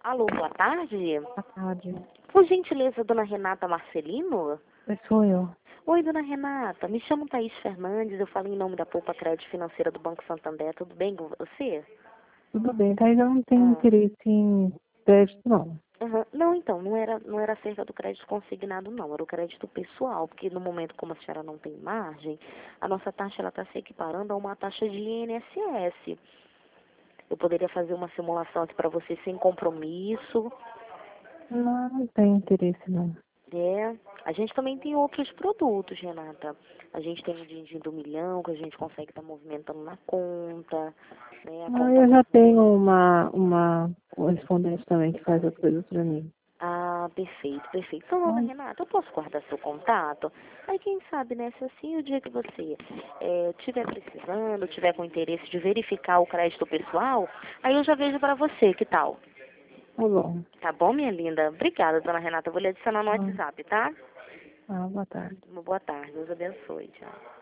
Alô, boa tarde. Boa tarde. Por gentileza, dona Renata Marcelino? Sou eu. Oi, dona Renata. Me chamo Thaís Fernandes. Eu falo em nome da Poupa Crédito Financeira do Banco Santander. Tudo bem com você? Tudo bem, Thaís, eu não tenho Ah, interesse em crédito, não. Não, então, não era acerca do crédito consignado, não. Era o crédito pessoal, porque no momento, como a senhora não tem margem, a nossa taxa ela está se equiparando a uma taxa de INSS. Eu poderia fazer uma simulação aqui para você sem compromisso. Não tenho interesse, não. É, a gente também tem outros produtos, Renata. A gente tem o din-din do milhão, que a gente consegue estar movimentando na conta, né? A conta Eu já tenho corrente. uma correspondente também que faz as coisas para mim. Ah, perfeito, perfeito. Então, dona Então, Renata, eu posso guardar seu contato? Aí, quem sabe, né, se assim o dia que você estiver precisando, tiver com interesse de verificar o crédito pessoal, aí eu já vejo para você, que tal? tá bom. Tá bom, minha linda? Obrigada, dona Renata. Eu vou lhe adicionar no Ah, WhatsApp, tá? boa tarde. Uma boa tarde. Deus abençoe. Tchau.